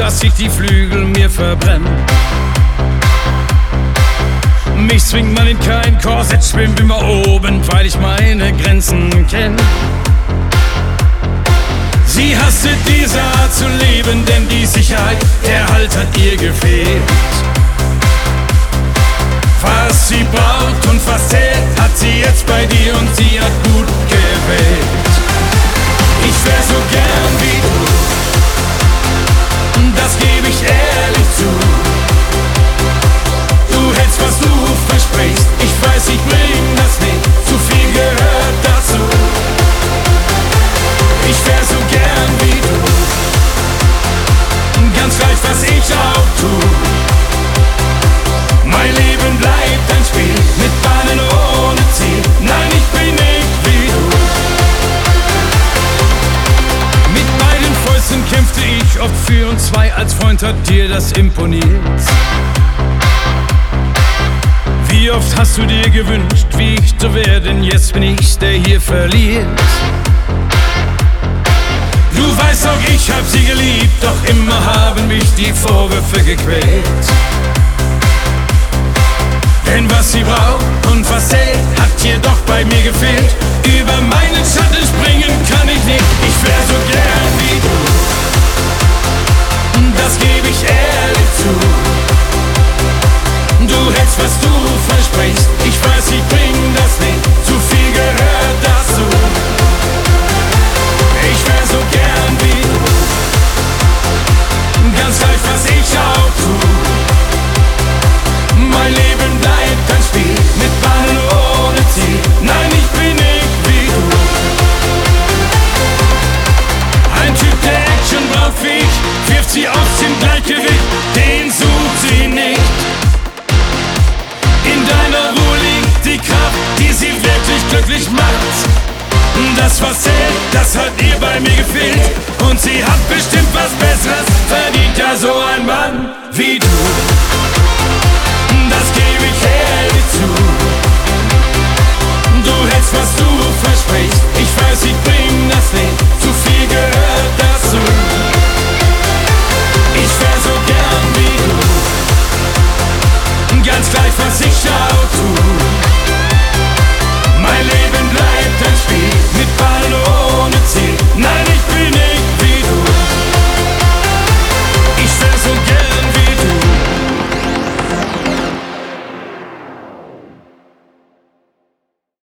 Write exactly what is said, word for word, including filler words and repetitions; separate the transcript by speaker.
Speaker 1: dass sich die Flügel mir verbrennen. Mich zwingt man in kein Korsett, schwimm immer oben, weil ich meine Grenzen kenn. Sie hasste diese Art zu leben, denn die Sicherheit, der Halt hat ihr gefehlt. Was sie braucht und was zählt, hat sie jetzt bei dir und sie hat gut gewählt. Ich wär so gern wie du, das geb ich ehrlich zu. Du hältst, was du versprichst, ich weiß, ich bring das nicht, zu viel gehört dazu. Ich wär so gern wie du, ganz gleich, was ich auch tu. Mein Leben bleibt ein Spiel, mit Bahnen ohne Ziel. Nein, ich bin nicht wie du. Mit beiden Fäusten kämpfte ich oft für uns zwei, als Freund hat dir das imponiert. Wie oft hast du dir gewünscht, wie ich zu werden, jetzt bin ich, der hier verliert. Du weißt auch, ich hab sie geliebt, doch immer haben mich die Vorwürfe gequält. Denn was sie braucht und was zählt, hat hier doch bei mir gefehlt. Über meinen Schatten springen kann ich nicht, ich wär so gern wie du. Das geb ich ehrlich zu. Du hältst, was du versprichst, ich weiß, ich bring das nicht, zu viel gehört dazu. Ich wär so gern wie du, ganz gleich, was ich auch tu. Mein Leben bleibt ein Spiel, mit Bahnen ohne Ziel. Nein, ich bin nicht wie du. Ein Typ, der Action braucht wie ich, wirft sie aus dem Gleichgewicht, den sucht sie nicht. In deiner Ruhe liegt die Kraft, die sie wirklich glücklich macht. Das, was zählt, das hat ihr bei mir gefehlt. Und sie hat bestimmt was Besseres verdient, ja so ein Mann wie du.